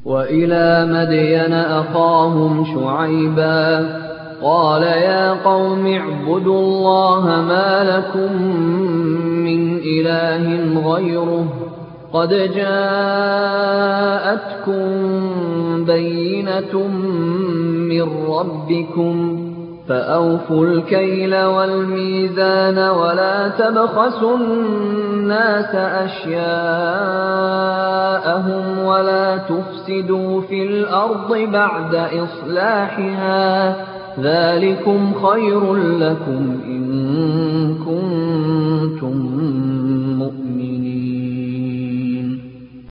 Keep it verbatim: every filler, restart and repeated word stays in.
وإلى مدين أخاهم شعيبا قال يا قوم اعبدوا الله ما لكم من إله غيره قد جاءتكم بينة من ربكم فأوفوا الكيل والميزان ولا تبخسوا الناس أشياءهم ولا تفسدوا في الأرض بعد إصلاحها ذلكم خير لكم إن كنتم